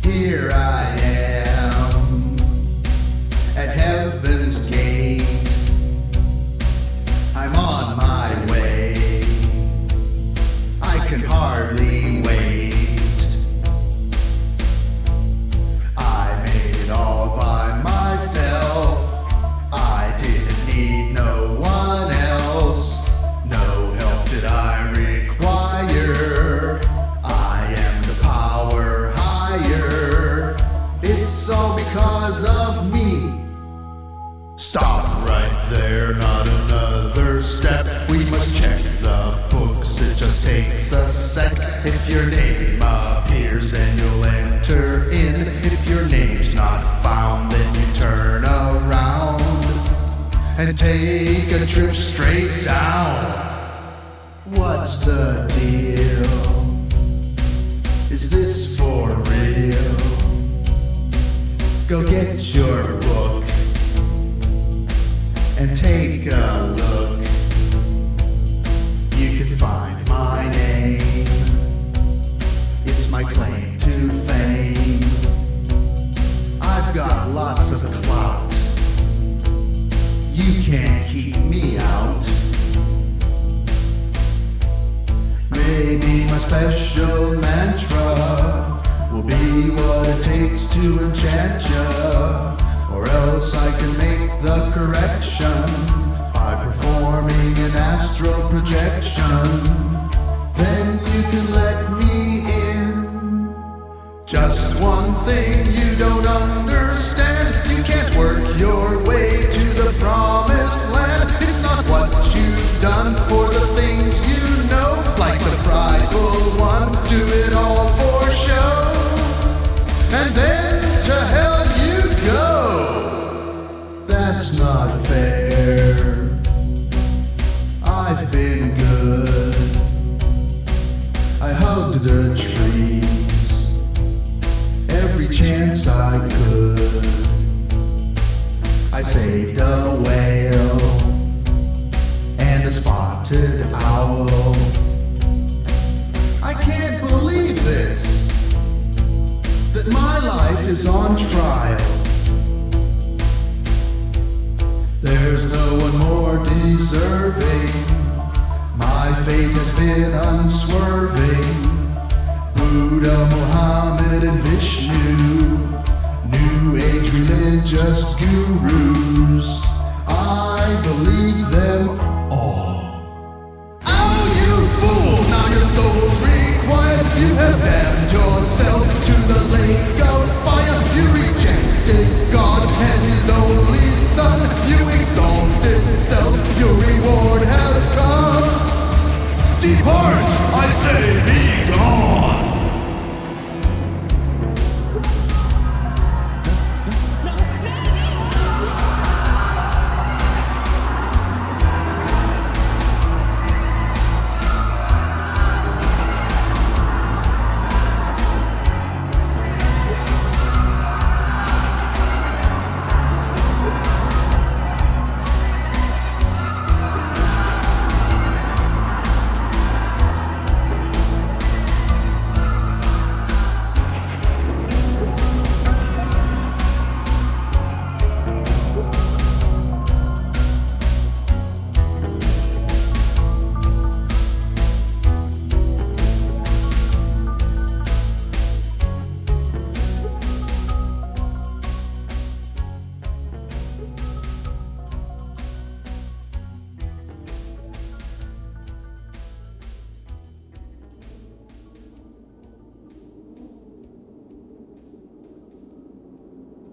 Here I am at heaven's gate. I'm on my way. I can hardly wait. I made it all by myself. I didn't need no one else. No help did I require. I am the power higher. It's all because of me. Stop right there, not another step. We must check the books, it just takes a sec. If your name appears, then you'll enter in. If your name's not found, then you turn around and take a trip straight down. What's the deal? Is this for real? Go get your book and take a look. You can find my name. It's my claim to fame. I've got lots of clout. You can't keep me out. Maybe my special mantra will be what it takes to enchant ya. Or else I can make the correction by performing an astral projection. Then you can let me in. Just one thing you don't understand: you can't work your way to the promised land. It's not what you've done or the things you know. Like the prideful one, do it all for show, and then to hell you go. That's not fair. I've been good. I hugged the trees every chance I could. I saved a whale and a spotted owl. I can't believe this, that my life is on trial. There's no one more deserving. My fate has been unswerving. Buddha, Muhammad,